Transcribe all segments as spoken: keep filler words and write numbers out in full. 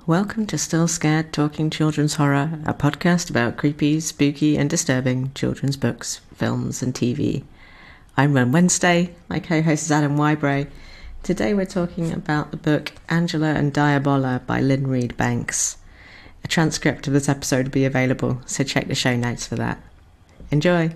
Welcome to Still Scared Talking Children's Horror, a podcast about creepy, spooky and disturbing children's books, films and T V. I'm Ren Wednesday, my co-host is Adam Wybray. Today we're talking about the book Angela and Diabola by Lynn Reid Banks. A transcript of this episode will be available, so check the show notes for that. Enjoy!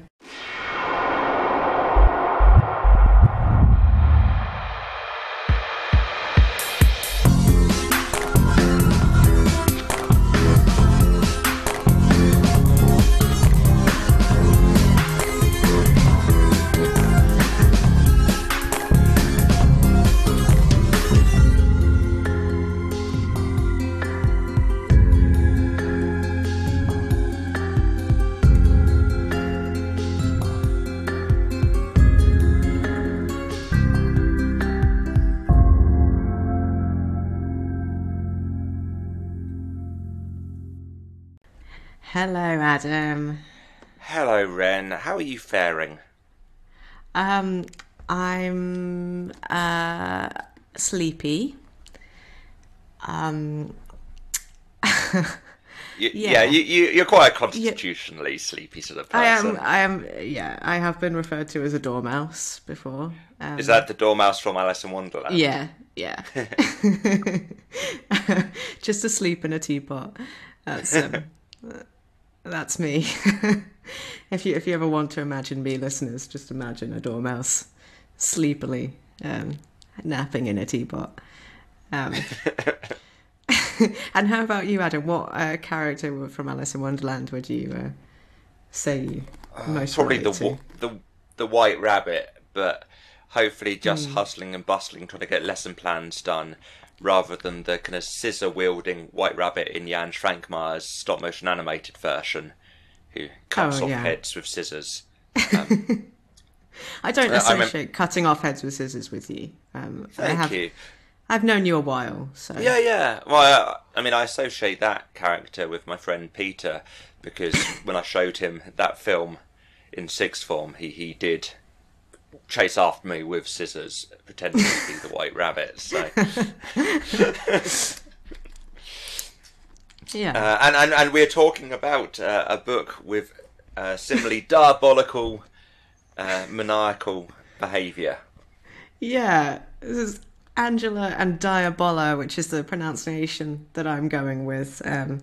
Hello, Adam. Hello, Ren. How are you faring? Um, I'm uh, sleepy. Um, You, Yeah. yeah, you, you, you're quite a constitutionally sleepy sort of I person. am. I am. Yeah, I have been referred to as a dormouse before. Um, Is that the Dormouse from Alice in Wonderland? Yeah, yeah. Just asleep in a teapot. That's um, that's me. if you if you ever want to imagine me, listeners, just imagine a dormouse sleepily um, napping in a teapot. Um, and how about you, Adam? What uh, character from Alice in Wonderland would you uh, say you most Probably relate the, to? wa- the the White Rabbit, but hopefully just Hmm. hustling and bustling, trying to get lesson plans done, rather than the kind of scissor-wielding White Rabbit in Jan Schrankmeyer's stop-motion animated version, who cuts Oh, off yeah. heads with scissors. Um, I don't Uh, I mean- associate cutting off heads with scissors with you. Um, I thank have, you. I've known you a while, so Yeah, yeah. Well, uh, I mean, I associate that character with my friend Peter because when I showed him that film in sixth form, he, he did chase after me with scissors, pretending to be the White Rabbit. So, yeah. uh, and, and and we're talking about uh, a book with uh, similarly diabolical, uh, maniacal behaviour. Yeah, this is Angela and Diabola, which is the pronunciation that I'm going with. Um,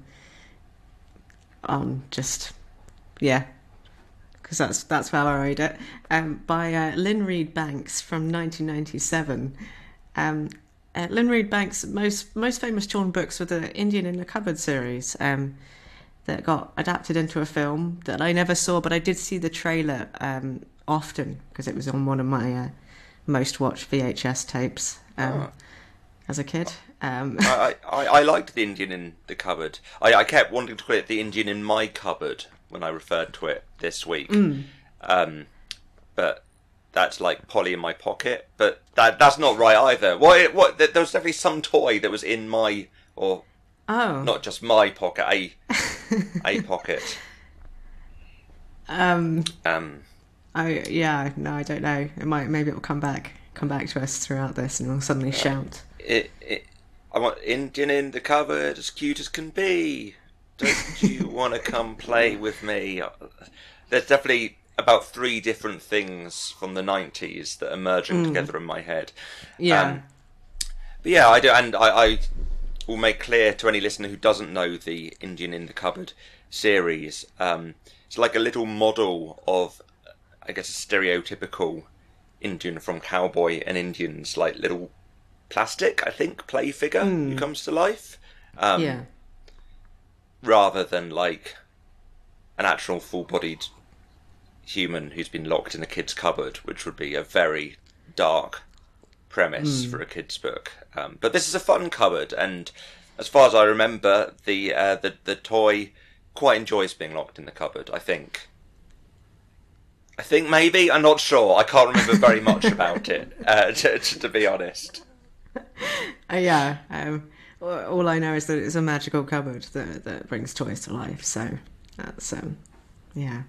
on just, yeah, because that's that's how I read it. Um, by uh, Lynn Reid Banks from nineteen ninety-seven. Um, uh, Lynn Reid Banks' most most famous children books were the Indian in the Cupboard series. Um, that got adapted into a film that I never saw, but I did see the trailer um, often because it was on one of my uh, most watched V H S tapes um, Oh. as a kid. Um, I, I, I liked the Indian in the cupboard. I, I kept wanting to call it the Indian in my cupboard when I referred to it this week. Um, but that's like Polly in my pocket. But that that's not right either. What? What? There was definitely some toy that was in my, or oh, not just my pocket, a a pocket. um, Um, I yeah, no, I don't know. It might maybe it'll come back, come back to us throughout this, and we'll suddenly shout. it, it, I want Indian in the cupboard, as cute as can be. Don't you want to come play with me? There's definitely about three different things from the nineties that are merging together in my head. Yeah, Um, But yeah, I do, and I, I will make clear to any listener who doesn't know the Indian in the Cupboard series. Um, it's like a little model of, I guess, a stereotypical Indian from Cowboy and Indians, like little plastic, I think, play figure who comes to life, um, yeah, rather than like an actual full-bodied human who's been locked in a kid's cupboard, which would be a very dark premise for a kid's book. Um, but this is a fun cupboard, and as far as I remember, the uh, the the toy quite enjoys being locked in the cupboard. I think. I think maybe I'm not sure. I can't remember very much about it, uh, to, to, to be honest. uh, yeah. Um, all- all I know is that it's a magical cupboard that that brings toys to life. So that's um, yeah.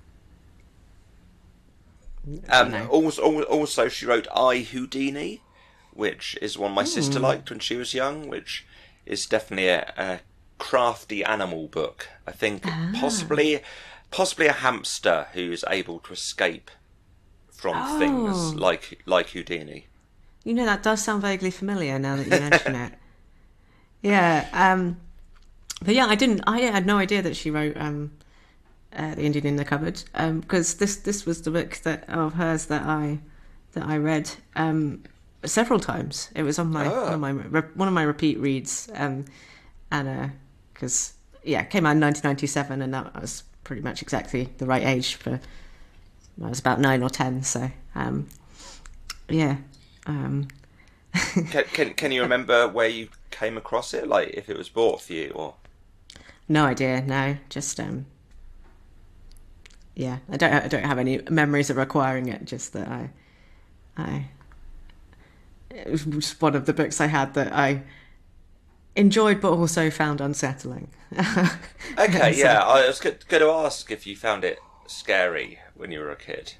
Um, No. also, also, she wrote I, Houdini, which is one my sister liked when she was young, which is definitely a, a crafty animal book. I think Ah. possibly, possibly a hamster who's able to escape from Oh. things like like Houdini. You know, that does sound vaguely familiar now that you mention it. Yeah, um, but yeah, I didn't. I had no idea that she wrote um, uh, "The Indian in the Cupboard" because this this was the book that of hers that I that I read um, several times. It was on my Ah. one of my re- one of my repeat reads, um, and because yeah, it came out in nineteen ninety-seven, and that was pretty much exactly the right age for. I was about nine or ten, so um, yeah. Um, Can, can can you remember where you came across it? Like if it was bought for you, or No idea. No, just um, yeah. I don't. I don't have any memories of acquiring it. Just that I, I. It was just one of the books I had that I enjoyed, but also found unsettling. okay, So- yeah. I was going to ask if you found it scary when you were a kid.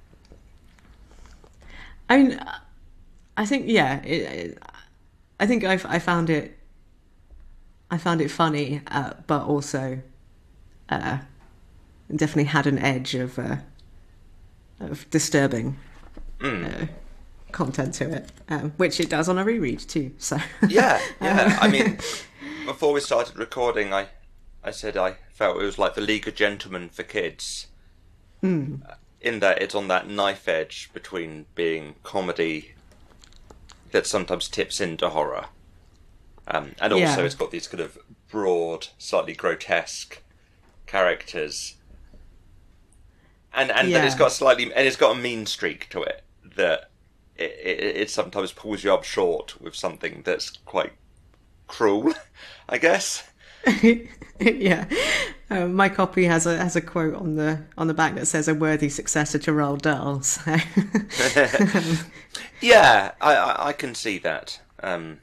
I mean, I think yeah. It, it, I think I I found it. I found it funny, uh, but also, uh, definitely had an edge of uh, of disturbing uh, content to it, um, which it does on a reread too. So Yeah, yeah. I mean, before we started recording, I, I said I felt it was like the League of Gentlemen for kids. Mm. In that it's on that knife edge between being comedy that sometimes tips into horror, um, and also Yeah. it's got these kind of broad, slightly grotesque characters, and and then it's Yeah. got slightly and it's got a mean streak to it that it, it, it sometimes pulls you up short with something that's quite cruel, I guess. yeah. Um, my copy has a has a quote on the on the back that says "a worthy successor to Roald Dahl." So. Yeah, I, I, I can see that. Um,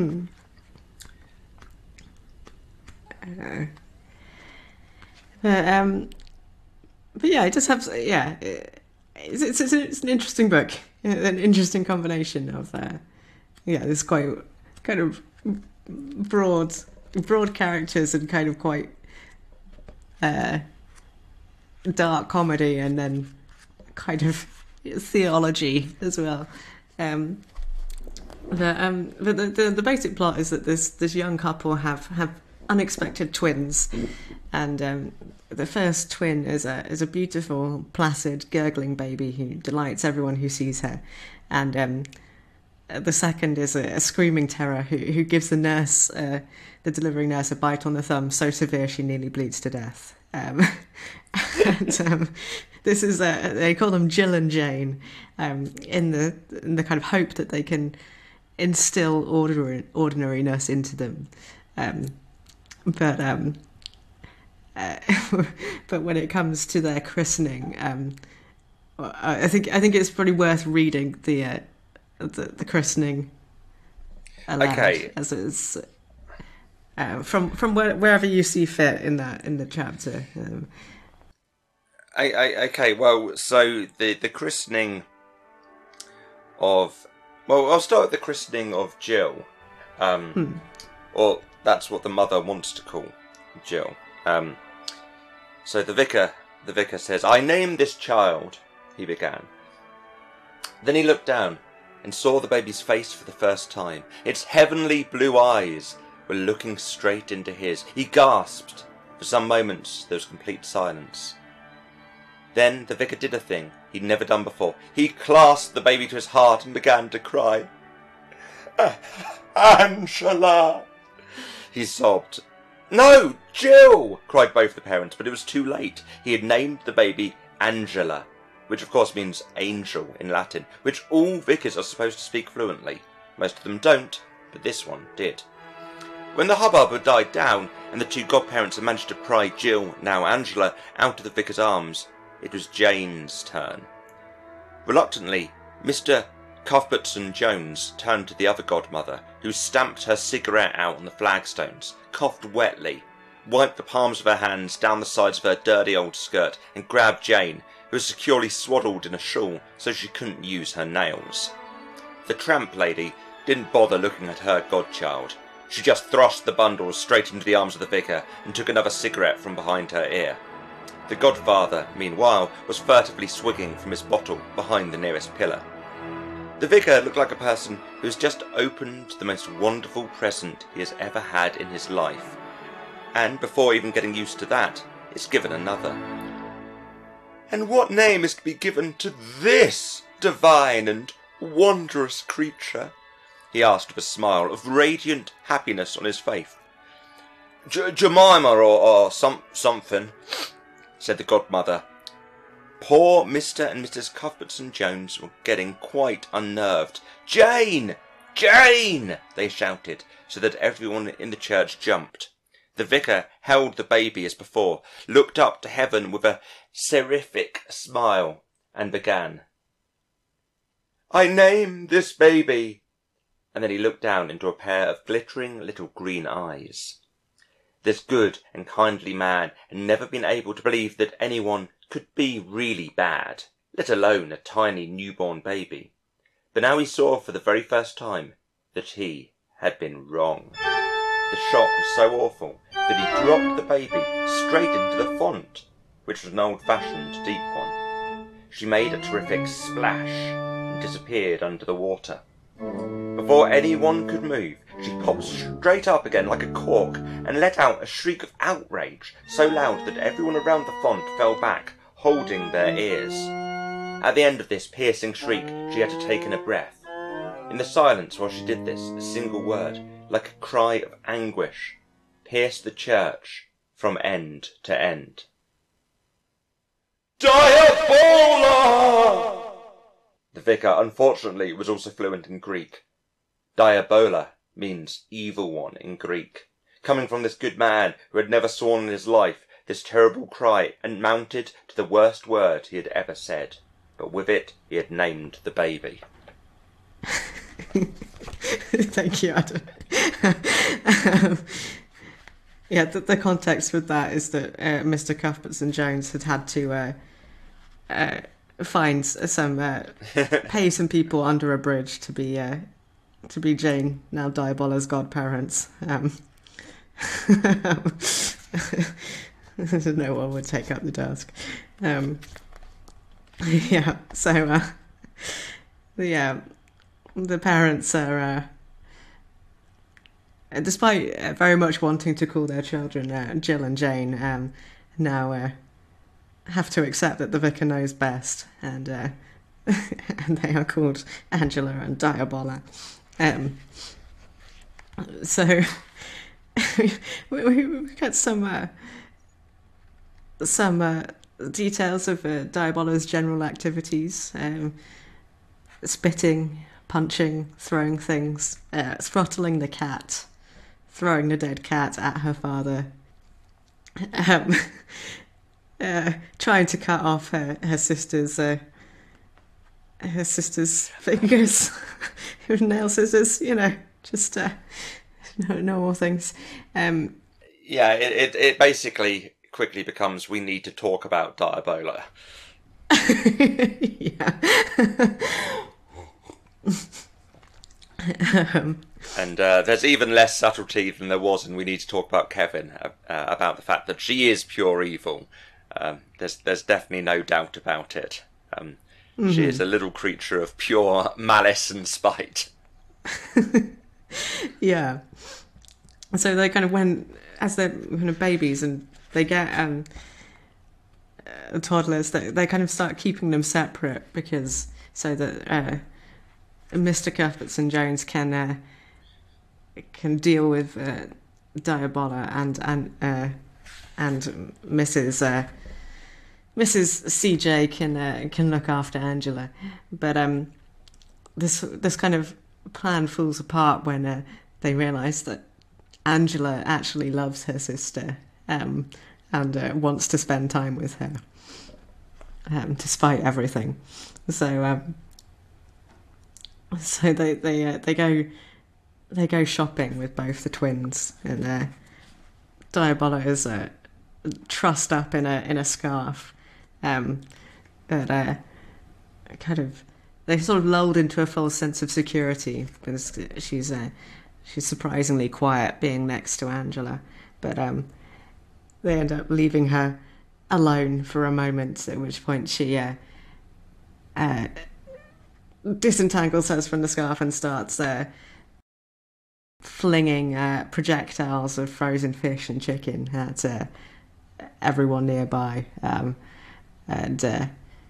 But, um, but yeah, it just has yeah. It's it's, it's, it's an interesting book, an interesting combination of uh, yeah, this quite kind of broad broad characters and kind of quite uh, dark comedy, and then kind of theology as well. Um, but um, but the, the the basic plot is that this this young couple have have unexpected twins, and um, the first twin is a is a beautiful, placid, gurgling baby who delights everyone who sees her, and um, the second is a, a screaming terror who who gives the nurse, uh, the delivering nurse, a bite on the thumb so severe she nearly bleeds to death. Um, and um, this is a, they call them Jill and Jane, um, in the in the kind of hope that they can instill ordinary, ordinariness into them. Um, but um, uh, but when it comes to their christening, um, I think I think it's probably worth reading the uh, the, the christening aloud, Okay. as it's uh, from from where, wherever you see fit in that in the chapter. Um, I, I, okay, well, so the, the christening of... Well, I'll start with the christening of Jill. Um, Hmm. Or that's what the mother wants to call Jill. Um, so the vicar, the vicar says, "I named this child," he began. Then he looked down and saw the baby's face for the first time. Its heavenly blue eyes were looking straight into his. He gasped. For some moments there was complete silence. Then the vicar did a thing he'd never done before. He clasped the baby to his heart and began to cry. "Angela!" he sobbed. "No, Jill!" cried both the parents, but it was too late. He had named the baby Angela, which of course means angel in Latin, which all vicars are supposed to speak fluently. Most of them don't, but this one did. When the hubbub had died down, and the two godparents had managed to pry Jill, now Angela, out of the vicar's arms, it was Jane's turn. Reluctantly, Mister Cuthbertson Jones turned to the other godmother, who stamped her cigarette out on the flagstones, coughed wetly, wiped the palms of her hands down the sides of her dirty old skirt, and grabbed Jane, who was securely swaddled in a shawl so she couldn't use her nails. The tramp lady didn't bother looking at her godchild. she just thrust the bundle straight into the arms of the vicar and took another cigarette from behind her ear. The godfather, meanwhile, was furtively swigging from his bottle behind the nearest pillar. The vicar looked like a person who has just opened the most wonderful present he has ever had in his life, and before even getting used to that, is given another. "And what name is to be given to this divine and wondrous creature?" he asked with a smile of radiant happiness on his face. J- Jemima or, or some something, said the godmother. Poor Mister and Missus Cuthbertson-Jones were getting quite unnerved. "Jane! Jane!" they shouted, so that everyone in the church jumped. The vicar held the baby as before, looked up to heaven with a seraphic smile, and began. "I name this baby," and then he looked down into a pair of glittering little green eyes. This good and kindly man had never been able to believe that anyone could be really bad, let alone a tiny newborn baby. But now he saw for the very first time that he had been wrong. The shock was so awful that he dropped the baby straight into the font, which was an old-fashioned deep one. She made a terrific splash and disappeared under the water. Before anyone could move, she popped straight up again like a cork and let out a shriek of outrage so loud that everyone around the font fell back, holding their ears. At the end of this piercing shriek, she had to take in a breath. In the silence while she did this, a single word, like a cry of anguish, pierced the church from end to end. Diabola! The vicar, unfortunately, was also fluent in Greek. Diabola means evil one in Greek. Coming from this good man who had never sworn in his life, this terrible cry amounted to the worst word he had ever said. But with it, he had named the baby. Thank you, Adam. um, yeah, the, the context with that is that uh, Mister Cuthbertson-Jones had had to uh, uh, find some, uh, pay some people under a bridge to be uh, to be Jane, now Diabola's godparents. Um, no one would take up the task. Um, yeah, so uh, yeah, the parents are, uh, despite very much wanting to call their children uh, Jill and Jane, um, now uh, have to accept that the vicar knows best, and uh, and they are called Angela and Diabola. Um, so we, we get some uh, some uh, details of uh, Diabola's general activities: um, spitting, punching, throwing things, uh, throttling the cat, throwing the dead cat at her father, um, uh, trying to cut off her her sister's. Uh, her sister's fingers with nail scissors, you know, just uh, normal things. Um, yeah, it, it, it basically quickly becomes we need to talk about Diabola. yeah. um, and uh, there's even less subtlety than there was in we need to talk about Kevin, uh, uh, about the fact that she is pure evil. Um, there's, there's definitely no doubt about it. Um, Mm-hmm. She is a little creature of pure malice and spite. Yeah. So they kind of, when, as they're kind of babies and they get um, uh, toddlers, they, they kind of start keeping them separate because so that uh, Mister Cuthbertson-Jones can uh, can deal with uh, Diabola and and uh, and Missus Uh, Missus C J can uh, can look after Angela, but um, this this kind of plan falls apart when uh, they realise that Angela actually loves her sister um, and uh, wants to spend time with her, um, despite everything. So um, so they they uh, they go they go shopping with both the twins, and uh, Diabola is uh, trussed up in a in a scarf. Um, but uh, kind of, they sort of lulled into a false sense of security because she's uh, she's surprisingly quiet being next to Angela, but um, they end up leaving her alone for a moment, at which point she uh, uh, disentangles her from the scarf and starts uh, flinging uh, projectiles of frozen fish and chicken at uh, everyone nearby. Um, and uh,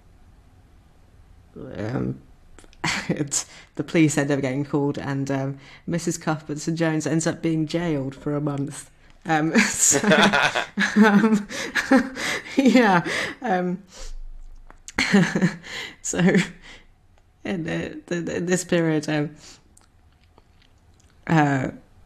um, it's, the police end up getting called, and um, Missus Cuthbertson Jones ends up being jailed for a month. Um, so, um, yeah. Um, so, in, uh, the, in this period, um, uh,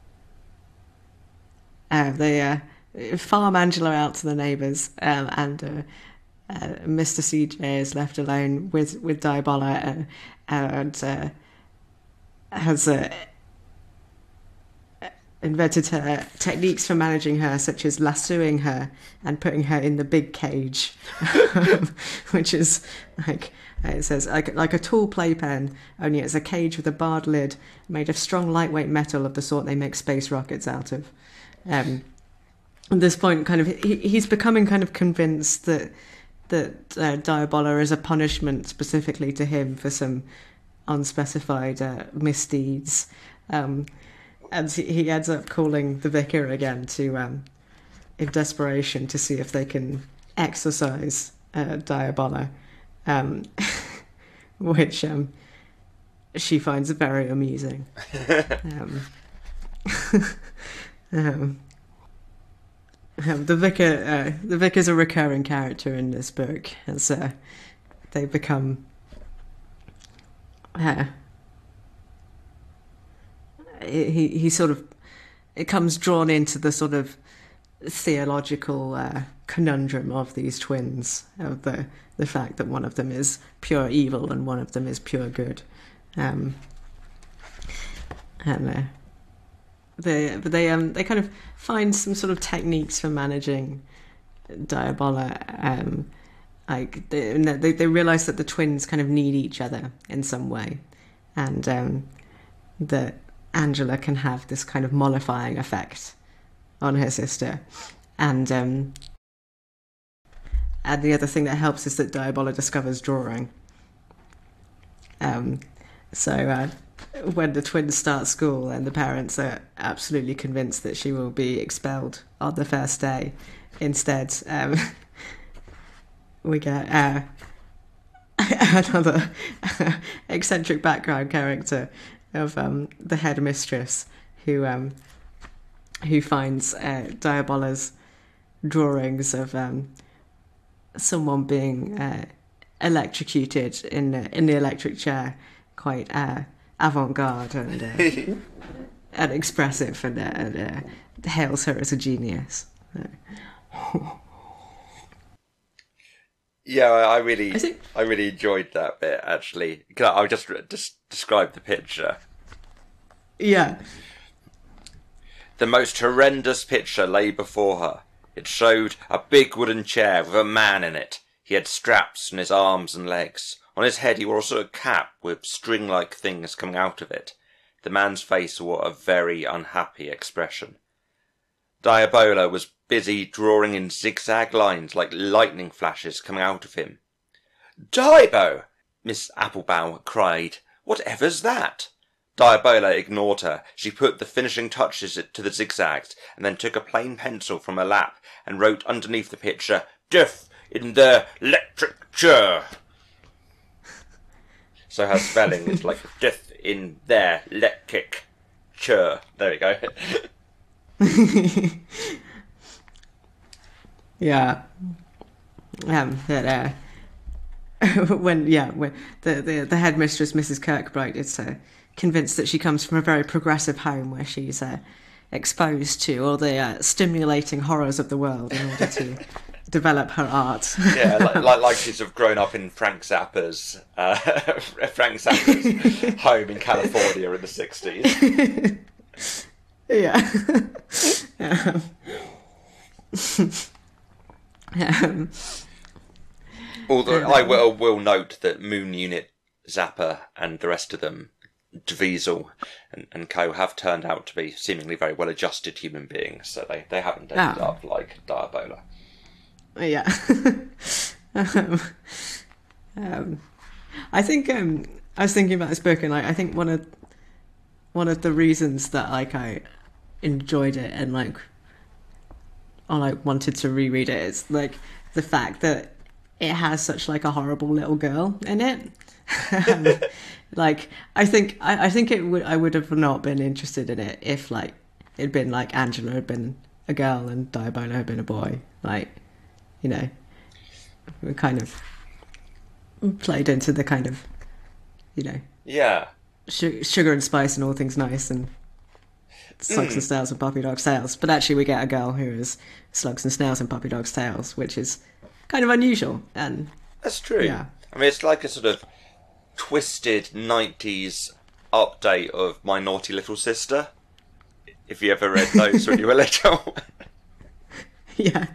uh, they uh, farm Angela out to the neighbours, um, and uh, uh, Mister C J is left alone with with Diabola, uh, and uh, has uh, invented her techniques for managing her, such as lassoing her and putting her in the big cage, which is like, it says, like, like a tall playpen, only it's a cage with a barred lid made of strong lightweight metal of the sort they make space rockets out of. Um, at this point, kind of, he, he's becoming kind of convinced that that uh, Diabola is a punishment specifically to him for some unspecified uh, misdeeds. Um, and he ends up calling the vicar again to, um, in desperation, to see if they can exorcise uh, Diabola, um, which um, she finds very amusing. um, um, um, the vicar, uh, the vicar's a recurring character in this book, as uh, they become. Uh, he he sort of it comes drawn into the sort of theological uh, conundrum of these twins, of the the fact that one of them is pure evil and one of them is pure good, um, and uh, they but they um they kind of find some sort of techniques for managing Diabola. Um, like they, they they realize that the twins kind of need each other in some way, and um, that Angela can have this kind of mollifying effect on her sister, and um, and the other thing that helps is that Diabola discovers drawing. Um, so uh, when the twins start school, and the parents are absolutely convinced that she will be expelled on the first day, instead um, we get uh, another eccentric background character of um, the headmistress, who um, who finds uh, Diabola's drawings of um, someone being uh, electrocuted in in the electric chair quite uh, avant-garde and uh, and expressive, and, uh, and uh, hails her as a genius. Yeah, I really, I, think... I really enjoyed that bit, actually. I'll just, just describe the picture. Yeah. The most horrendous picture lay before her. It showed a big wooden chair with a man in it. He had straps on his arms and legs. On his head he wore also a cap with string-like things coming out of it. The man's face wore a very unhappy expression. Diabola was busy drawing in zigzag lines like lightning flashes coming out of him. "Diabo!" Miss Applebow cried. "Whatever's that?" Diabola ignored her. She put the finishing touches to the zigzags, and then took a plain pencil from her lap and wrote underneath the picture, "Death in the electric chair." So her spelling is like death in their electric chair. There we go. Yeah. Um, that, uh, when, yeah, when the, the, the headmistress, Missus Kirkbride, is uh, convinced that she comes from a very progressive home where she's uh, exposed to all the uh, stimulating horrors of the world in order to develop her art. Yeah, like, like, like she's have grown up in Frank Zappa's, uh, Frank Zappa's home in California in the sixties. Yeah. um, um, Although I will, will note that Moon Unit, Zappa, and the rest of them Dweezil and, and co have turned out to be seemingly very well-adjusted human beings, so they, they haven't ended Oh. up like Diabola. Yeah. um, um, I think um, I was thinking about this book, and like I think one of one of the reasons that like I enjoyed it and like or like wanted to reread it is like the fact that it has such like a horrible little girl in it. um, like I think I, I think it would I would have not been interested in it if like it'd been like Angela had been a girl and Diabola had been a boy. Like, you know, we kind of played into the kind of, you know, Yeah. su- sugar and spice and all things nice and slugs and snails and puppy dog's tails. But actually we get a girl who is slugs and snails and puppy dog's tails, which is kind of unusual. And That's true. Yeah. I mean, it's like a sort of twisted nineties update of My Naughty Little Sister. If you ever read those when you were little. yeah.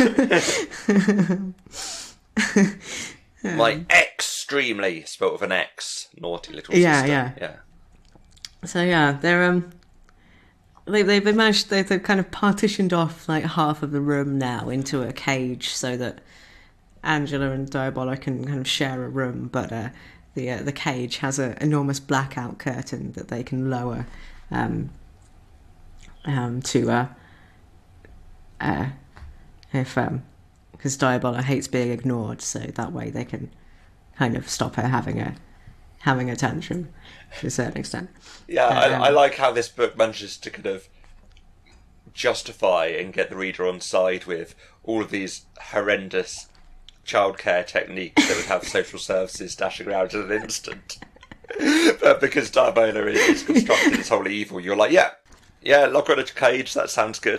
My extremely, spelt with an X, Naughty Little Yeah, Sister. yeah. Yeah. So yeah, they're um, they they they managed they they've kind of partitioned off like half of the room now into a cage so that Angela and Diabola can kind of share a room, but uh, the uh, the cage has an enormous blackout curtain that they can lower um, um to uh, uh if um because Diabola hates being ignored, so that way they can kind of stop her having a having a tantrum to a certain extent. Yeah, Um, I, I like how this book manages to kind of justify and get the reader on side with all of these horrendous childcare techniques that would have social services dashing around in an instant. But because Diabola is, is constructed as wholly evil, you're like, yeah, yeah, lock her in a cage, that sounds good.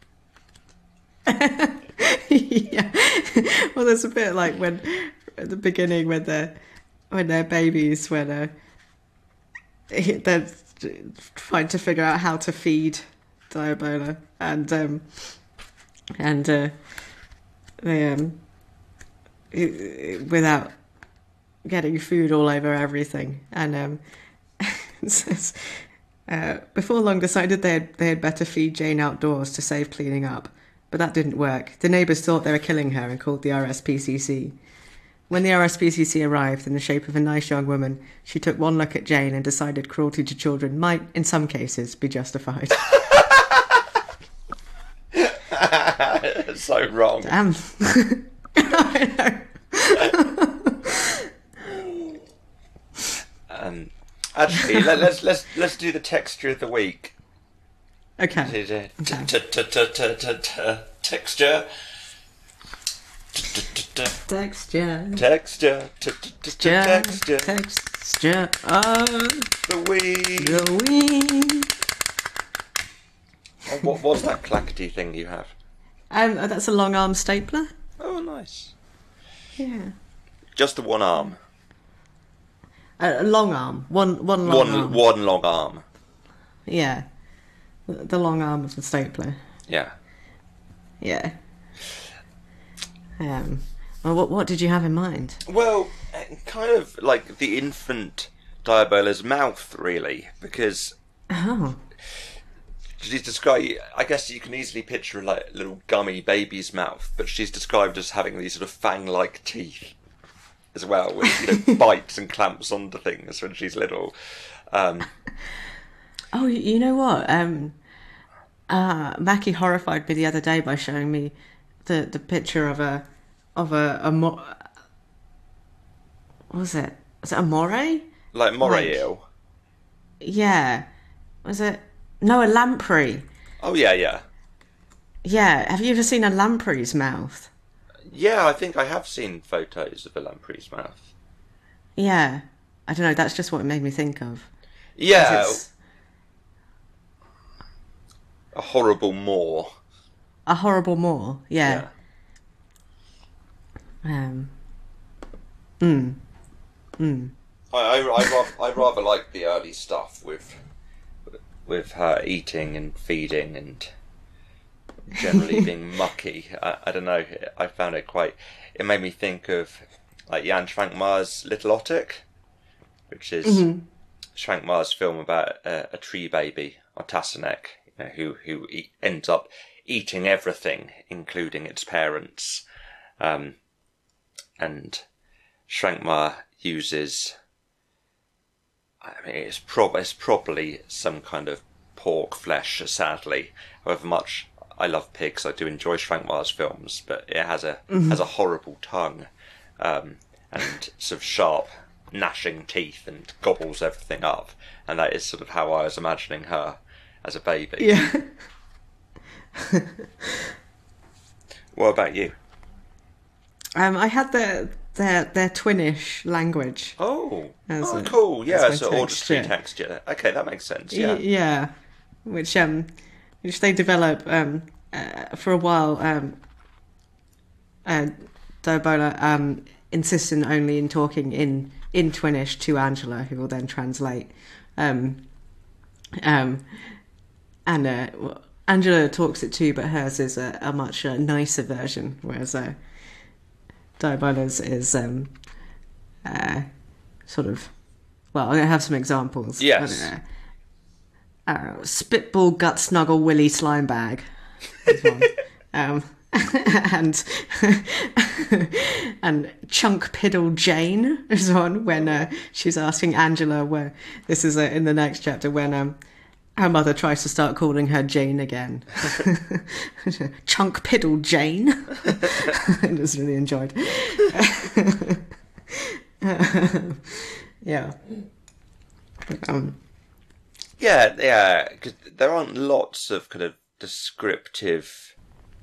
yeah. Well, there's a bit like when at the beginning when they're when they're babies, when uh, they're trying to figure out how to feed Diabola, and um, and uh, they um, without getting food all over everything, and um, it says, uh, before long decided they had, they had better feed Jane outdoors to save cleaning up. But that didn't work. The neighbours thought they were killing her and called the R S P C C. When the R S P C C arrived in the shape of a nice young woman, she took one look at Jane and decided cruelty to children might, in some cases, be justified. So wrong. Damn. I know. Um, actually, let, let's let's let's do the texture of the week. Okay. Texture. Texture. Texture. Texture. Texture of The week. the week. What what's that clackety thing you have? Um, that's a long arm stapler. Oh, nice. Yeah. Just the one arm. A, a long arm. One one long One arm. one long arm. Yeah. The, the long arm of the stapler. Yeah. Yeah. Um. Well, what what did you have in mind? Well, kind of like the infant Diabola's mouth, really, because Oh. she's described. I guess you can easily picture like a little gummy baby's mouth, but she's described as having these sort of fang-like teeth as well, which you know bites and clamps onto things when she's little. Um, Oh, you you know what? Um. Uh, Mackie horrified me the other day by showing me the, the picture of a of a, a mo- what was it? Was it a moray? like moray Like- eel. Yeah. Was it? No, a lamprey. Oh yeah, yeah, Yeah. Have you ever seen a lamprey's mouth? yeah. I think I have seen photos of a lamprey's mouth. Yeah. I don't know. That's just what it made me think of. 'Cause Yeah, it's a horrible maw. a horrible maw. Yeah. Um. Mm. Mm. I, I, I, rather, I rather like the early stuff with with her eating and feeding and generally being mucky. I, I don't know. I found it quite. It made me think of like Jan Švankmajer's Little Otic, which is Mm-hmm. Shankmar's film about a, a tree baby on Tassanek, you know, who who eat, ends up eating everything, including its parents, um, and Shankmar uses. I mean, it's, prob- it's probably some kind of pork flesh, sadly. However much I love pigs, I do enjoy Shankmar's films, but it has a mm-hmm. has a horrible tongue, um, and sort of sharp, gnashing teeth, and gobbles everything up. And that is sort of how I was imagining her as a baby. Yeah. What about you? Um, I had their their their twinish language. Oh, oh, a, cool. Yeah, so texture. auditory texture. Okay, that makes sense. Yeah, y- yeah, which um, which they develop um uh, for a while. Um, uh, Diabola um insisted only in talking in in twinish to Angela, who will then translate. Um, um, and uh, well, Angela talks it too, but hers is a, a much uh, nicer version, whereas. Uh, Diabola's is um, uh, sort of, well, I'm going to have some examples. Yes. I don't know. Uh, Spitball Gut Snuggle Willy Slime Bag. Is one. um, and and Chunk Piddle Jane is one when uh, she's asking Angela where this is uh, in the next chapter when um, her mother tries to start calling her Jane again. Chunk Piddle Jane. I just really enjoyed. yeah. Um, yeah, yeah. Because there aren't lots of kind of descriptive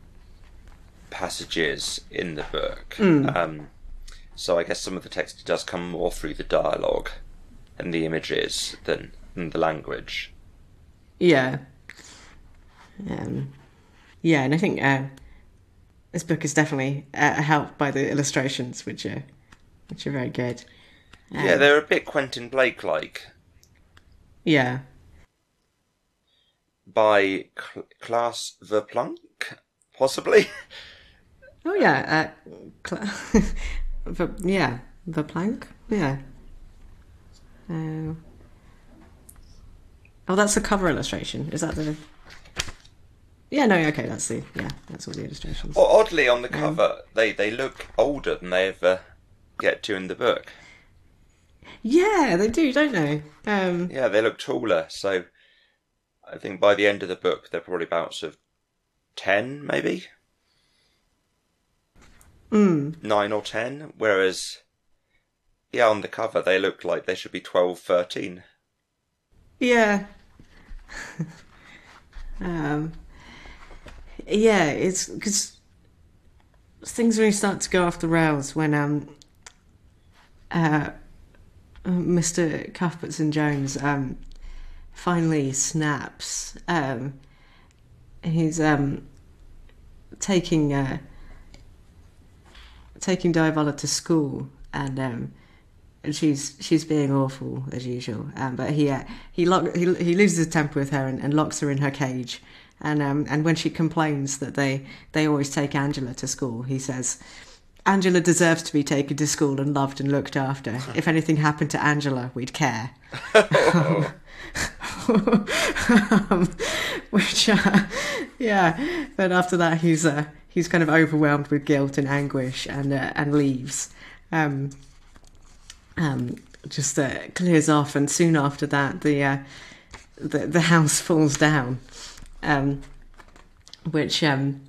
passages in the book. Mm. Um, so I guess some of the text does come more through the dialogue and the images than, than the language. Yeah. Um, yeah, and I think uh, this book is definitely uh, helped by the illustrations, which are which are very good. Um, yeah, they're a bit Quentin Blake-like. Yeah. By Cl- Klaas Verplank, possibly. Oh yeah, uh, cl- the, yeah, the plank, yeah. Uh, oh, that's the cover illustration. Is that the? Yeah, no, okay, that's the yeah, that's all the illustrations. Well, oddly, on the cover, um, they they look older than they ever get to in the book. Yeah, they do, don't they? Um, yeah, they look taller. So, I think by the end of the book, they're probably about sort of ten, maybe. Mm. Nine or ten, whereas, yeah, on the cover they look like they should be twelve, thirteen. Yeah. um, yeah, it's because things really start to go off the rails when um, uh, Mister Cuthbertson Jones um, finally snaps. Um, he's um, taking. Uh, taking Diabola to school, and um, and she's she's being awful as usual. Um, but he uh, he, lock, he he loses his temper with her and, and locks her in her cage. And um, and when she complains that they they always take Angela to school, he says, "Angela deserves to be taken to school and loved and looked after. If anything happened to Angela, we'd care." um, which uh, yeah, but after that he's uh, he's kind of overwhelmed with guilt and anguish and uh, and leaves. Um, um, just uh, clears off, and soon after that the uh, the, the house falls down, um, which um,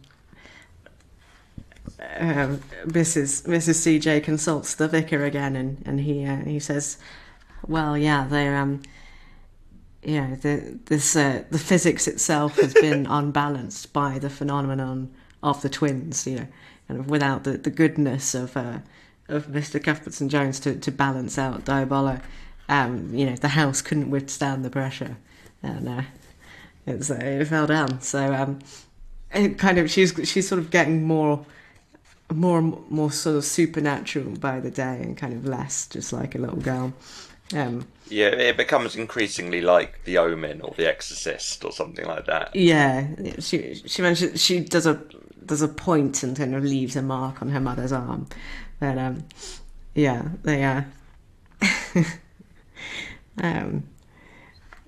uh, Missus Missus C J consults the vicar again, and and he uh, he says, "Well, yeah, they're um." You know, the, this uh, the physics itself has been unbalanced by the phenomenon of the twins. You know, kind of without the, the goodness of uh, of Mister Cuthbertson Jones to, to balance out Diabola, um, you know, the house couldn't withstand the pressure, and uh, it's uh, it fell down. So um, it kind of she's she's sort of getting more more more sort of supernatural by the day, and kind of less just like a little girl. Um, yeah, it becomes increasingly like The Omen or The Exorcist or something like that. Yeah, she she mentions she does a does a point and kind of leaves a mark on her mother's arm. But um, yeah, they uh, um,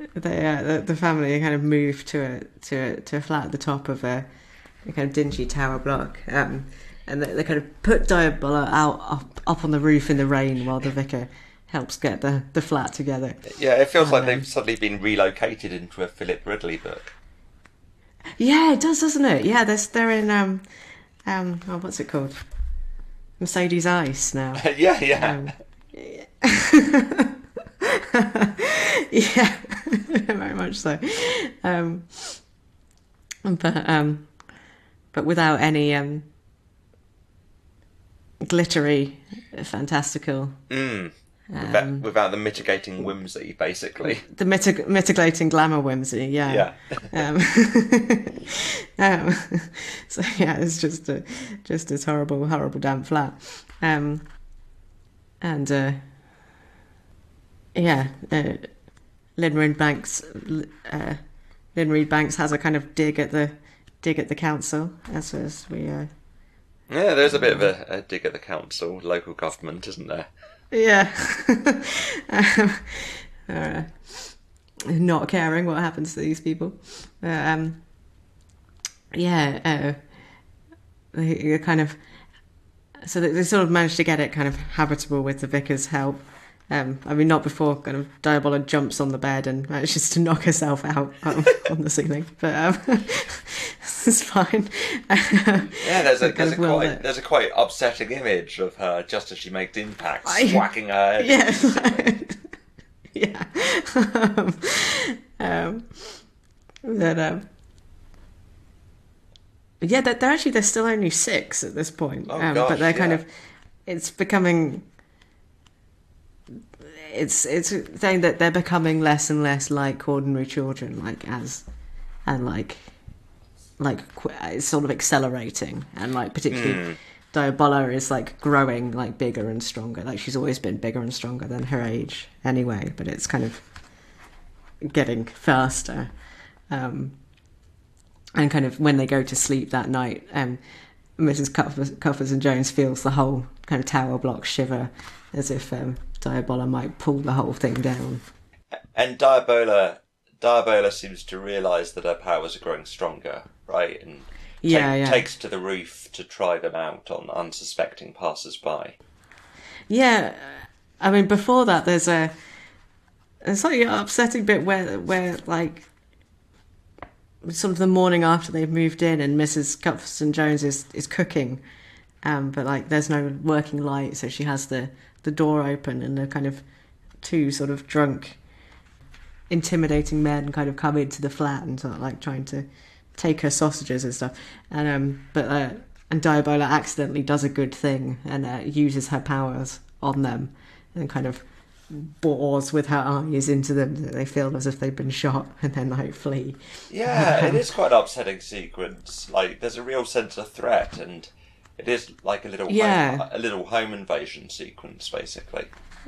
they uh, the, the family kind of move to a to a, to a flat at the top of a, a kind of dingy tower block, um, and they, they kind of put Diabola out up, up on the roof in the rain while the vicar helps get the, the flat together. Yeah, it feels and, like um, they've suddenly been relocated into a Philip Ridley book. Yeah, it does, doesn't it? Yeah, they're they're in um um oh, what's it called? Mercedes Ice now. yeah, yeah. Um, yeah, very much so. Um, but um, but without any um, glittery, fantastical. Mm. Um, without, without the mitigating whimsy, basically. The mitig- mitigating glamour whimsy, yeah. Yeah. um, um, so yeah, it's just a just this horrible, horrible damn flat. Um, and uh, yeah, uh, Lynn Reed Banks, uh, Lynn Reed Banks has a kind of dig at the dig at the council as as we. Uh, yeah, there's a bit of a, a dig at the council, local government, isn't there? Yeah. um, uh, not caring what happens to these people. Um, yeah, uh, they, they kind of. So they, they sort of managed to get it kind of habitable with the vicar's help. Um, I mean, not before kind of Diabola jumps on the bed and manages to knock herself out um, on the ceiling. But um, it's fine. Yeah, there's a, there's, a will quite, it. there's a quite upsetting image of her just as she makes impact, I- whacking her head. Yeah. yeah. um, um, but, um, yeah, they're, they're actually, they're still only six at this point. Oh, um, gosh, but they're kind yeah. of, it's becoming... It's it's saying that they're becoming less and less like ordinary children, like as, and like, like qu- it's sort of accelerating, and like particularly Mm. Diabola is like growing like bigger and stronger. Like she's always been bigger and stronger than her age anyway, but it's kind of getting faster. Um, and kind of when they go to sleep that night, um, Missus Cuffers, Cuffers and Jones feels the whole kind of tower block shiver, as if um, Diabola might pull the whole thing down. And Diabola, Diabola seems to realise that her powers are growing stronger, right? And Yeah, take, yeah. takes to the roof to try them out on unsuspecting passers-by. Yeah, I mean, before that, there's a it's like an upsetting bit where where like sort of the morning after they've moved in and Missus Cuffston Jones is is cooking, um, but like there's no working light, so she has the the door open and the kind of two sort of drunk, intimidating men kind of come into the flat and sort of like trying to take her sausages and stuff, and um, but uh, and Diabola accidentally does a good thing and uh, uses her powers on them and kind of bores with her eyes into them so that they feel as if they've been shot and then like flee. Yeah, it is quite an upsetting sequence. Like, there's a real sense of threat, and it is like a little Yeah. home, a little home invasion sequence, basically.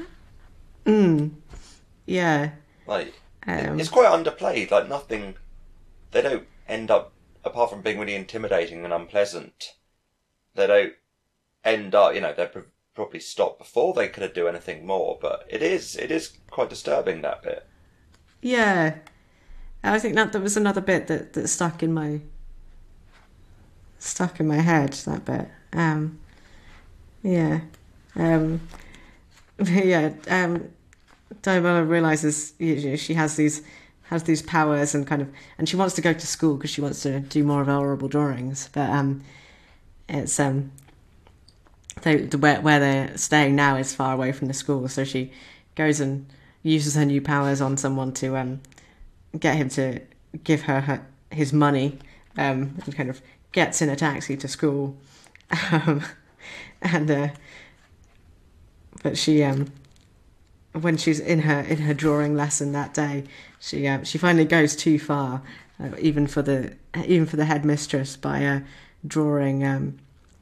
Mm. Yeah. Like, Um, it's quite underplayed. Like, nothing. They don't end up, apart from being really intimidating and unpleasant. They don't end up. You know, they're pr- probably stopped before they could do anything more. But it is, it is quite disturbing, that bit. Yeah. I think that that was another bit that, that stuck in my stuck in my head, that bit. Um, yeah. Um, yeah. Um, Diabola realizes you know, she has these has these powers and kind of and she wants to go to school because she wants to do more of her horrible drawings, but um, it's um, they, the where where they're staying now is far away from the school, so she goes and uses her new powers on someone to um, get him to give her, her his money, um, and kind of gets in a taxi to school, um, and uh, but she um. when she's in her in her drawing lesson that day, she uh, she finally goes too far, uh, even for the even for the headmistress by uh, drawing um,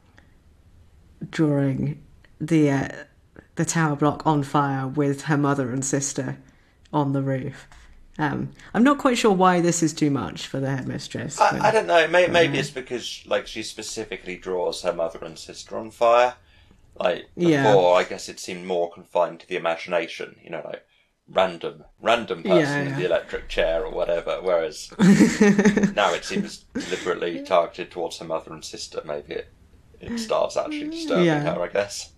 drawing the uh, the tower block on fire with her mother and sister on the roof. Um, I'm not quite sure why this is too much for the headmistress. but- I, I don't know. Maybe, maybe Yeah. it's because like she specifically draws her mother and sister on fire. Like before, Yeah. I guess it seemed more confined to the imagination. You know, like random random person Yeah, in yeah. the electric chair or whatever, whereas now it seems deliberately targeted towards her mother and sister. Maybe it, it starts actually disturbing Yeah. her, I guess.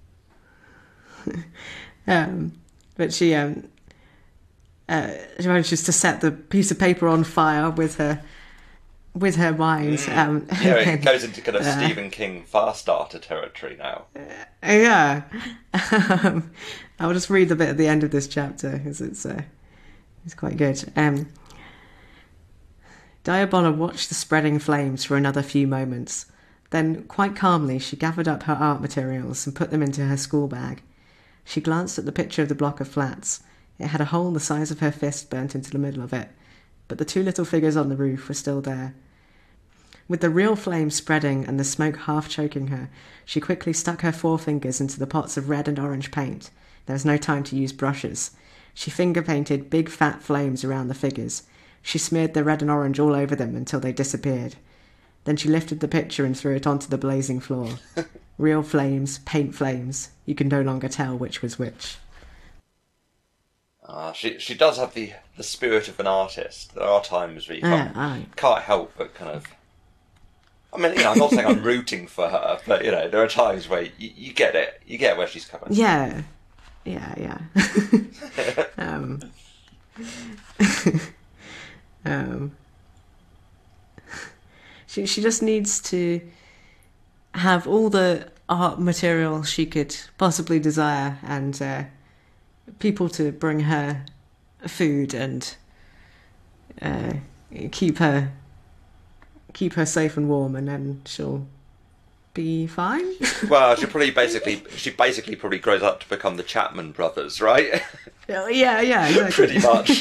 Um, but she um, uh, she manages to set the piece of paper on fire with her with her mind. Mm. Um, Yeah, and it goes into kind of uh, Stephen King fast starter territory now. Yeah. Um, I'll just read the bit at the end of this chapter because it's uh, it's quite good. Um, Diabola watched the spreading flames for another few moments. Then, quite calmly, she gathered up her art materials and put them into her school bag. She glanced at the picture of the block of flats. It had a hole the size of her fist burnt into the middle of it, but the two little figures on the roof were still there. With the real flame spreading and the smoke half choking her, she quickly stuck her forefingers into the pots of red and orange paint. There was no time to use brushes. She finger-painted big fat flames around the figures. She smeared the red and orange all over them until they disappeared. Then she lifted the picture and threw it onto the blazing floor. Real flames, paint flames. You can no longer tell which was which. Uh, she she does have the, the spirit of an artist. There are times where you can't, Yeah, aye. can't help but kind of... I mean, you know, I'm not saying I'm rooting for her, but, you know, there are times where you, you get it. You get where she's coming from. Yeah. Yeah, yeah. um, um, she, she just needs to have all the art material she could possibly desire and uh, people to bring her food and uh, keep her keep her safe and warm, and then she'll be fine. Well, she probably basically she basically probably grows up to become the Chapman brothers, right? yeah, yeah, exactly. Pretty much.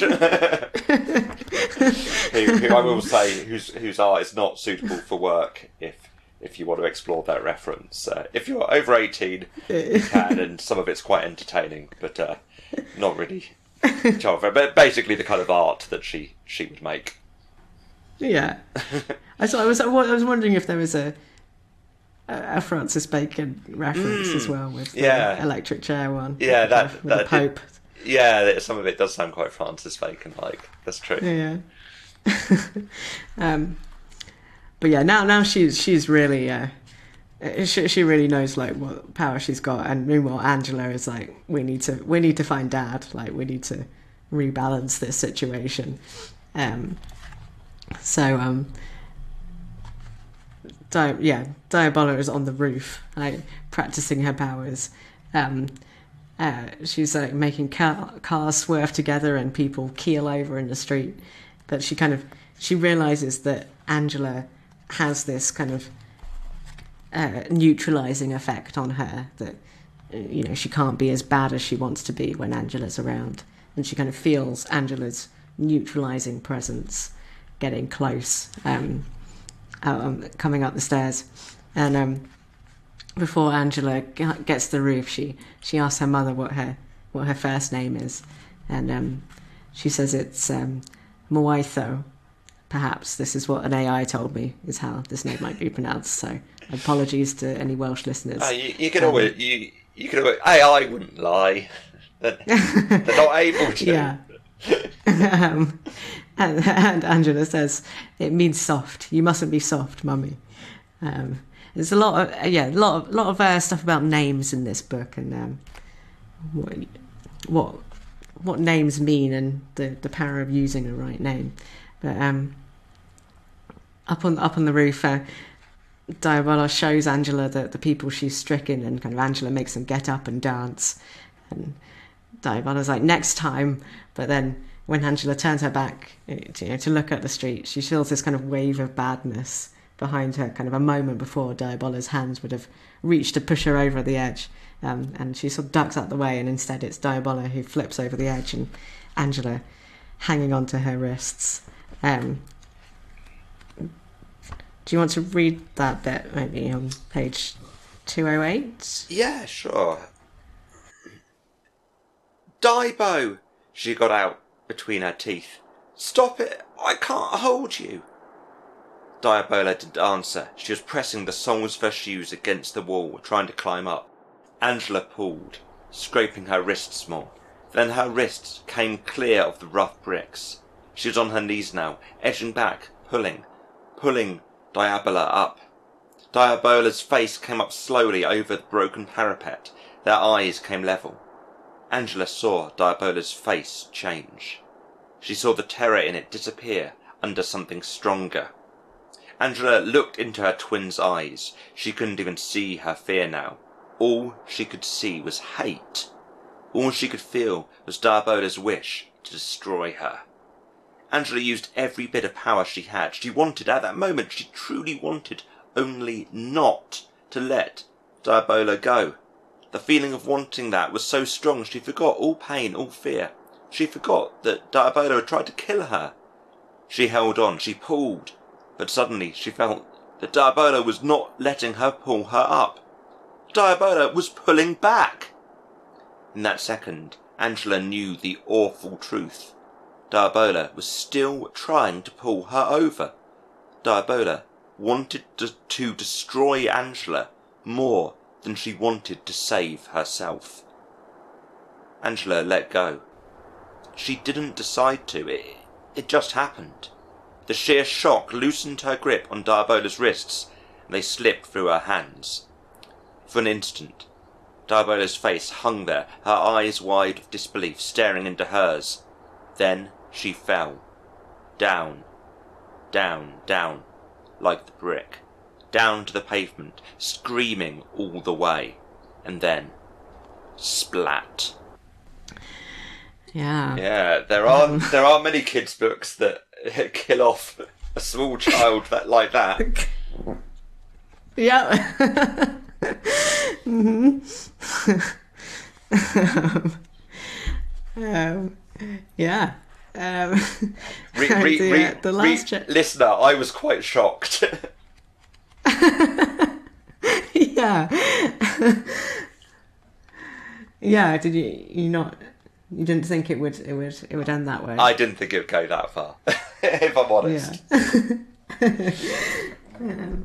who, who I will say, whose whose art is not suitable for work. If if you want to explore that reference, uh, if you're over eighteen, you can, and some of it's quite entertaining, but uh, not really. But basically, the kind of art that she she would make. Yeah, I saw. I was. I was wondering if there was a a Francis Bacon reference mm, as well with the yeah. electric chair one. Yeah, that with that the Pope. It, yeah, some of it does sound quite Francis Bacon like. That's true. Yeah. um, but yeah, now now she's she's really uh, she she really knows like what power she's got, and meanwhile Angela is like, we need to we need to find Dad. Like we need to rebalance this situation. Um. So, um, Di- yeah, Diabola is on the roof, like, practicing her powers. Um, uh, she's, like, making car- cars swerve together and people keel over in the street. But she kind of, she realises that Angela has this kind of uh, neutralising effect on her, that, you know, she can't be as bad as she wants to be when Angela's around. And she kind of feels Angela's neutralising presence getting close, um, um, coming up the stairs, and um, before Angela gets to the roof, she she asks her mother what her what her first name is, and um, she says it's um, Moaitho. Perhaps this is what an A I told me is how this name might be pronounced. So apologies to any Welsh listeners. Uh, you, you can um, always you you can always A I wouldn't lie. They're, they're not able to. Yeah. um, and, and Angela says it means soft. You mustn't be soft, Mummy. Um, there's a lot of yeah, a lot of lot of uh, stuff about names in this book, and um, what what what names mean, and the, the power of using the right name. But um, up on up on the roof, uh, Diabola shows Angela the the people she's stricken, and kind of Angela makes them get up and dance, and Diabola's like, next time. But then when Angela turns her back, you know, to look at the street, she feels this kind of wave of badness behind her, kind of a moment before Diabola's hands would have reached to push her over the edge. Um, and she sort of ducks out the way, and instead it's Diabola who flips over the edge, and Angela hanging onto her wrists. Um, do you want to read that bit, maybe on page two oh eight? Yeah, sure. Dibo! She got out between her teeth. Stop it! I can't hold you! Diabola didn't answer. She was pressing the soles of her shoes against the wall, trying to climb up. Angela pulled, scraping her wrists more. Then her wrists came clear of the rough bricks. She was on her knees now, edging back, pulling, pulling Diabola up. Diabola's face came up slowly over the broken parapet. Their eyes came level. Angela saw Diabola's face change. She saw the terror in it disappear under something stronger. Angela looked into her twin's eyes. She couldn't even see her fear now. All she could see was hate. All she could feel was Diabola's wish to destroy her. Angela used every bit of power she had. She wanted, at that moment, she truly wanted only not to let Diabola go. The feeling of wanting that was so strong she forgot all pain, all fear. She forgot that Diabola had tried to kill her. She held on, she pulled, but suddenly she felt that Diabola was not letting her pull her up. Diabola was pulling back. In that second, Angela knew the awful truth. Diabola was still trying to pull her over. Diabola wanted to, to destroy Angela more than she wanted to save herself. Angela let go. She didn't decide to. It, it just happened. The sheer shock loosened her grip on Diabola's wrists, and they slipped through her hands. For an instant, Diabola's face hung there, her eyes wide with disbelief, staring into hers. Then she fell. Down, down, down, like the brick. Down to the pavement, screaming all the way. And then, splat. Yeah. Yeah, there are there are many kids' books that kill off a small child that like that. Yeah. mm-hmm. um, um, yeah. Um, re, re, the, re, uh, the last re, ch- listener, I was quite shocked. Yeah. Yeah. Did you you not? You didn't think it would it would it would end that way? I didn't think it would go that far, if I'm honest. Yeah. um,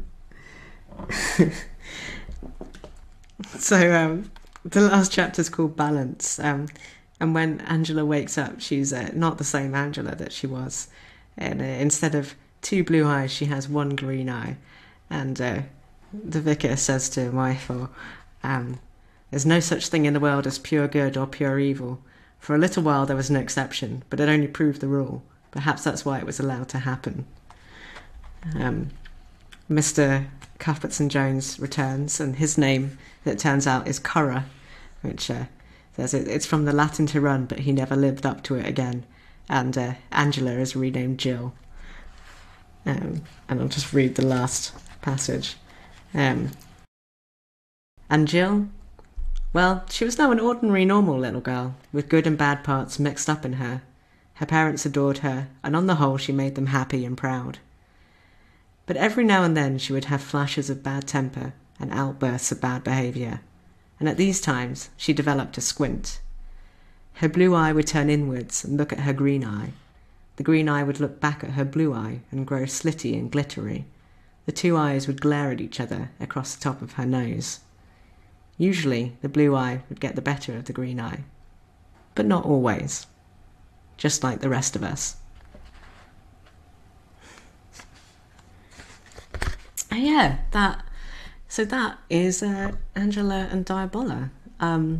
so um, the last chapter is called Balance. Um, and when Angela wakes up, she's uh, not the same Angela that she was. And uh, instead of two blue eyes, she has one green eye. And uh, the vicar says to Michael, um, "There's no such thing in the world as pure good or pure evil. For a little while there was no exception, but it only proved the rule. Perhaps that's why it was allowed to happen." Um, Mister Cuthbertson-Jones returns, and his name, it turns out, is Currer, which uh, says it, it's from the Latin to run, but he never lived up to it again. And uh, Angela is renamed Jill. Um, and I'll just read the last passage. Um, and Jill? Well, she was now an ordinary, normal little girl, with good and bad parts mixed up in her. Her parents adored her, and on the whole she made them happy and proud. But every now and then she would have flashes of bad temper and outbursts of bad behaviour, and at these times she developed a squint. Her blue eye would turn inwards and look at her green eye. The green eye would look back at her blue eye and grow slitty and glittery. The two eyes would glare at each other across the top of her nose. Usually the blue eye would get the better of the green eye, but not always, just like the rest of us. Yeah, that. So that is uh, Angela and Diabola. Um,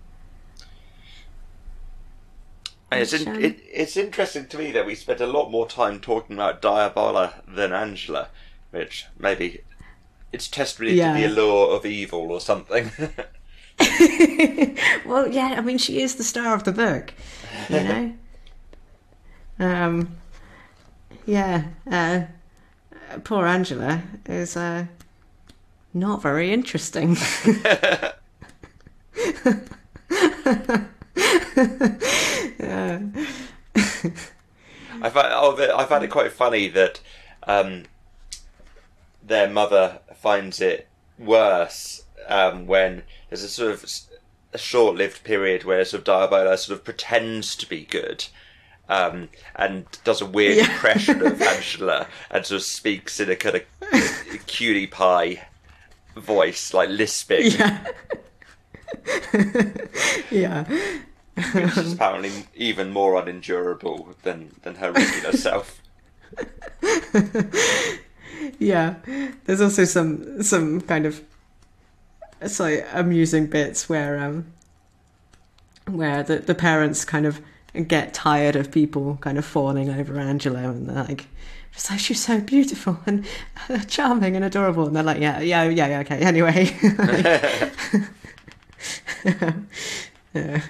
it's, in, it, it's interesting to me that we spent a lot more time talking about Diabola than Angela, which maybe it's testimony yeah. to the allure of evil or something. Well, yeah, I mean, she is the star of the book, you know. um, yeah. Uh, Poor Angela is uh, not very interesting. yeah. I find oh, I find it quite funny that um, their mother finds it worse um, when there's a sort of a short-lived period where sort of Diabola sort of pretends to be good. Um, and does a weird yeah. impression of Angela and sort of speaks in a kind of cutie pie voice, like lisping. Yeah. Yeah. which is apparently even more unendurable than, than her regular self. Yeah, there's also some some kind of so amusing bits where um where the the parents kind of get tired of people kind of fawning over Angela, and they're like, "Just like she's so beautiful and uh, charming and adorable," and they're like, "Yeah, yeah, yeah, yeah, okay." Anyway, yeah.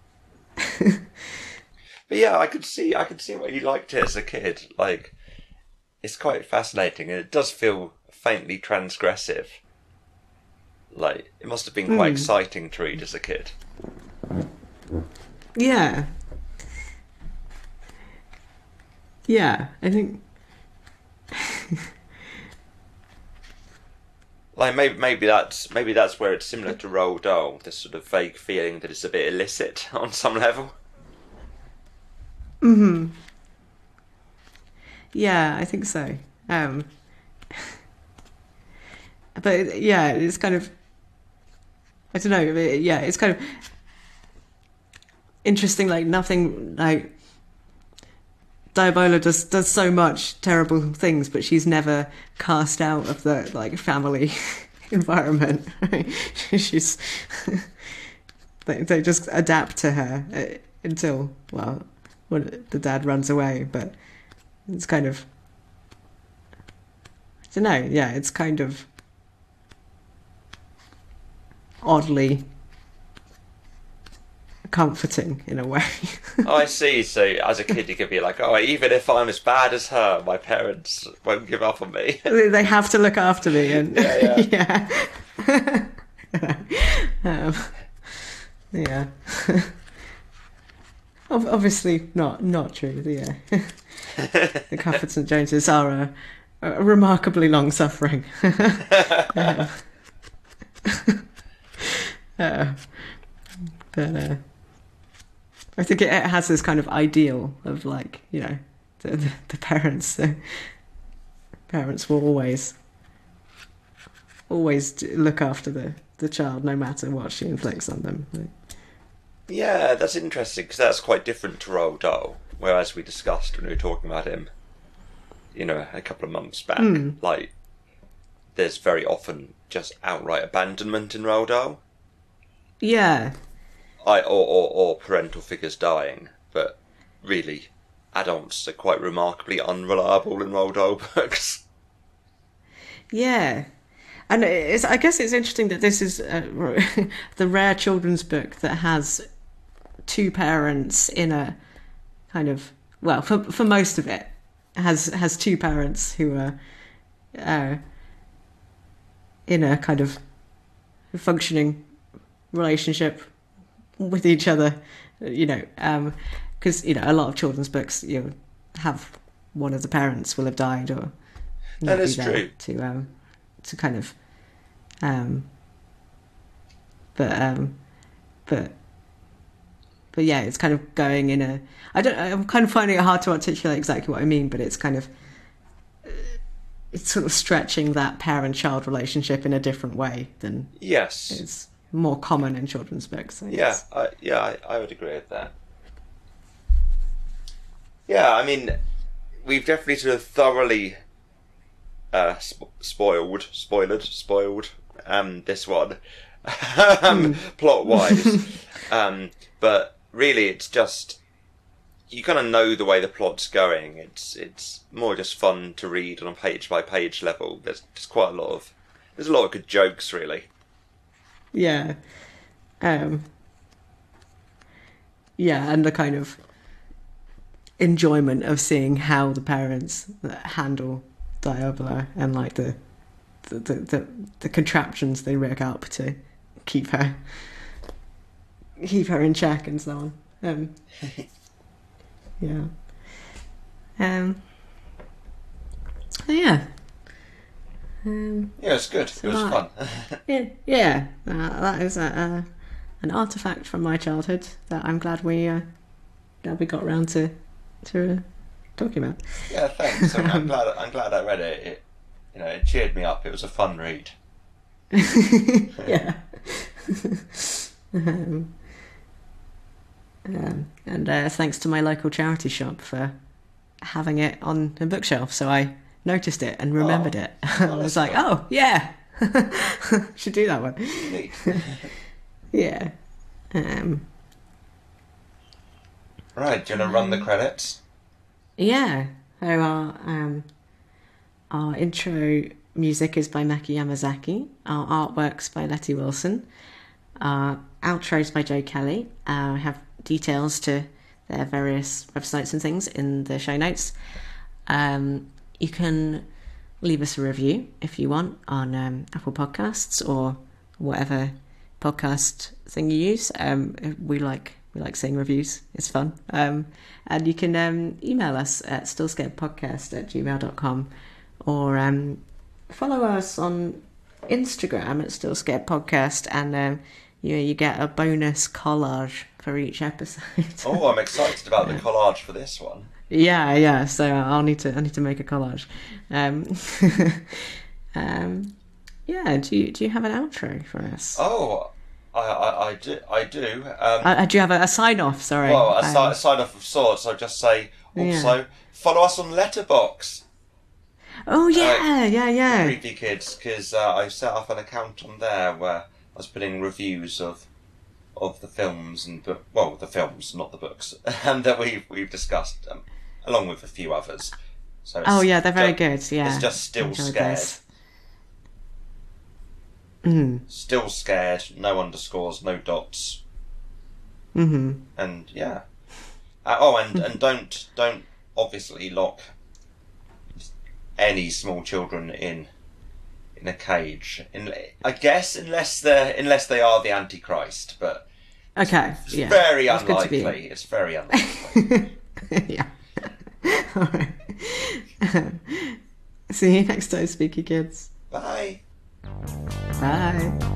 But yeah, I could see I could see why you liked it as a kid. Like, it's quite fascinating, and it does feel faintly transgressive. Like, it must have been quite mm. exciting to read as a kid. Yeah. Yeah, I think... like, maybe maybe that's maybe that's where it's similar to Roald Dahl, this sort of vague feeling that it's a bit illicit on some level. Mm-hmm. Yeah, I think so. Um, but yeah, it's kind of... I don't know. Yeah, it's kind of interesting. Like nothing. Like Diabola does does so much terrible things, but she's never cast out of the like family environment. Right? She's they they just adapt to her until well, when the dad runs away. But it's kind of I don't know. Yeah, it's kind of oddly comforting in a way. Oh, I see. So as a kid you could be like, oh, even if I'm as bad as her, my parents won't give up on me. They have to look after me. And yeah, yeah. yeah. um, yeah. Obviously not not true. Yeah. The Cuthbert St Joneses are a, a remarkably long suffering. um, Uh, but uh, I think it, it has this kind of ideal of like, you know, the, the, the parents. The parents will always, always look after the, the child, no matter what she inflicts on them. Yeah, that's interesting because that's quite different to Roald Dahl. Whereas we discussed when we were talking about him, you know, a couple of months back, mm. like there's very often just outright abandonment in Roald Dahl. Yeah. I or, or or parental figures dying, but really, adults are quite remarkably unreliable in Roald Dahl books. Yeah, and it's, I guess it's interesting that this is uh, the rare children's book that has two parents in a kind of well, for for most of it, has has two parents who are uh, in a kind of functioning relationship with each other, you know, because um, you know a lot of children's books you know, have one of the parents will have died or that is true to um, to kind of um, but um, but but yeah, it's kind of going in a I don't I'm kind of finding it hard to articulate exactly what I mean, but it's kind of it's sort of stretching that parent-child relationship in a different way than yes it's more common in children's books. I yeah, I, yeah, I, I would agree with that. Yeah, I mean, we've definitely sort of thoroughly uh, sp- spoiled, spoiled, spoiled um, this one, um, mm. plot-wise. um, but really, it's just you kind of know the way the plot's going. It's it's more just fun to read on a page-by-page level. There's just quite a lot of there's a lot of good jokes, really. Yeah. Um, yeah, and the kind of enjoyment of seeing how the parents handle Diabola and like the the, the, the, the contraptions they rig up to keep her keep her in check and so on. Um, yeah. Um, yeah. Um, yeah, it's good. So it was that, fun. yeah, yeah. Uh, that is a, a, an artifact from my childhood that I'm glad we uh, glad we got around to to uh, talking about. Yeah, thanks. I'm, I'm glad. I'm glad I read it. It, you know, it cheered me up. It was a fun read. yeah. um, Um, and uh, thanks to my local charity shop for having it on a bookshelf, so I noticed it and remembered Oh, it. I oh, was that's like, cool. oh yeah, should do that one. Neat. Yeah. Um, Right, do you want to run the credits? yeah. So our um, our intro music is by Maki Yamazaki. Our artwork's by Letty Wilson. Our outro's by Joe Kelly. Uh, we have details to their various websites and things in the show notes. Um, you can leave us a review if you want on um, Apple Podcasts or whatever podcast thing you use. Um, we like we like seeing reviews. It's fun. Um, and you can um, email us at stillscaredpodcast at gmail dot com or um, follow us on Instagram at stillscaredpodcast, and um, you you get a bonus collage for each episode. Oh, I'm excited about the collage for this one. Yeah, yeah. So I'll need to I need to make a collage. Um, um, yeah. Do you do you have an outro for us? Oh, I, I, I do. I do. Um, Uh, do you have a, a sign off? Sorry. well, a, Um, si- a sign off of sorts. I'll just say also Yeah. follow us on Letterboxd, oh yeah, yeah, yeah. Creepy Kids, because uh, I set up an account on there where I was putting reviews of of the films and book, well, the films, not the books, and that we've we've discussed, um, along with a few others. So it's Oh yeah, they're very ju- good. Yeah. It's just still Enjoyed scared. those. Mm. Still scared. No underscores, no dots, Mm-hmm. and yeah. Uh, oh, and and don't don't obviously lock any small children in in a cage. In, I guess unless they unless they are the Antichrist, but Okay. it's Yeah. very It's good to be- unlikely. It's very unlikely. yeah. All right. See you next time, Spooky Kids. Bye. Bye.